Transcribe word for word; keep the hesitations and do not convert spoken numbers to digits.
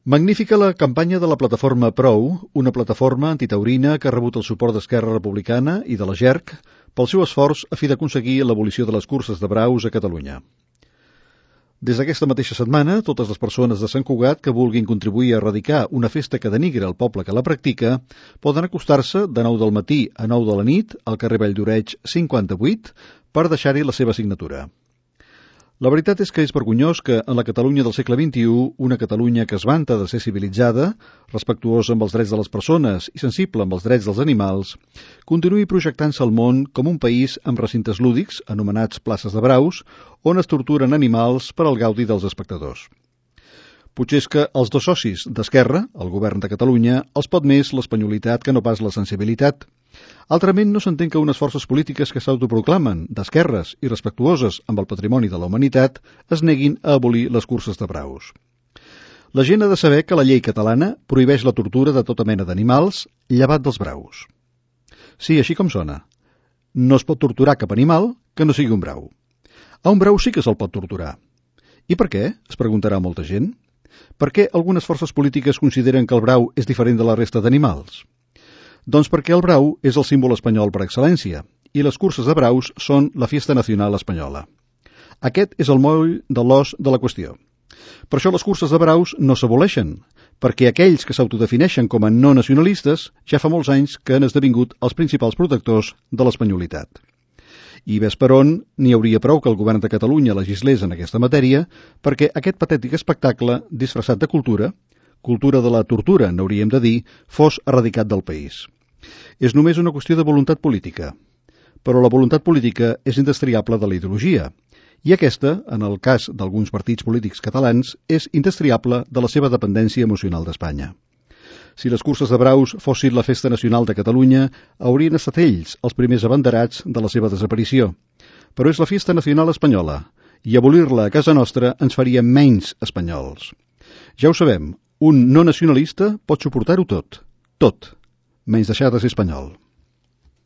Magnífica la campanya de la plataforma Prou, una plataforma antitaurina que ha rebut el suport d'Esquerra Republicana i de la G E R C pel seu esforç a fi d'aconseguir l'abolició de les curses de braus a Catalunya. Des d'aquesta mateixa setmana, totes les persones de Sant Cugat que vulguin contribuir a erradicar una festa que denigra el poble que la practica poden acostar-se de nou del matí a nou de la nit al carrer Valldoreix cinquanta-vuit per deixar-hi la seva signatura. La veritat és que és vergonyós que en la Catalunya del segle vint-i-u, una Catalunya que es vanta de ser civilitzada, respectuosa amb els drets de les persones i sensible amb els drets dels animals, continuï projectant-se al món com un país amb recintes lúdics, anomenats places de braus, on es torturen animals per al gaudi dels espectadors. Potser és que els dos socis d'Esquerra, el govern de Catalunya, els pot més l'espanyolitat que no pas la sensibilitat. Altrament no s'entén que unes forces polítiques que s'autoproclamen d'esquerres i respectuoses amb el patrimoni de la humanitat es neguin a abolir les curses de braus. La gent ha de saber que la llei catalana prohibeix la tortura de tota mena d'animals, llevat dels braus. Sí, així com sona. No es pot torturar cap animal que no sigui un brau. A un brau sí que se'l pot torturar. I per què? Es preguntarà molta gent. Per què algunes forces polítiques consideren que el brau és diferent de la resta d'animals? Doncs perquè el brau és el símbol espanyol per excel·lència i les curses de braus són la fiesta nacional espanyola. Aquest és el moll de l'os de la qüestió. Per això les curses de braus no s'aboleixen, perquè aquells que s'autodefineixen com a no nacionalistes ja fa molts anys que han esdevingut els principals protectors de l'espanyolitat. I ves per on n'hi hauria prou que el govern de Catalunya legislés en aquesta matèria perquè aquest patètic espectacle disfressat de cultura, cultura de la tortura, n'hauríem de dir, fos erradicat del país. És només una qüestió de voluntat política, però la voluntat política és indestriable de la ideologia, i aquesta, en el cas d'alguns partits polítics catalans, és indestriable de la seva dependència emocional d'Espanya. Si les curses de braus fossin la festa nacional de Catalunya, haurien estat ells els primers abanderats de la seva desaparició. Però és la fiesta nacional espanyola, i abolir-la a casa nostra ens faria menys espanyols. Ja ho sabem, un no nacionalista pot suportar-ho tot, tot, menys deixar de ser espanyol.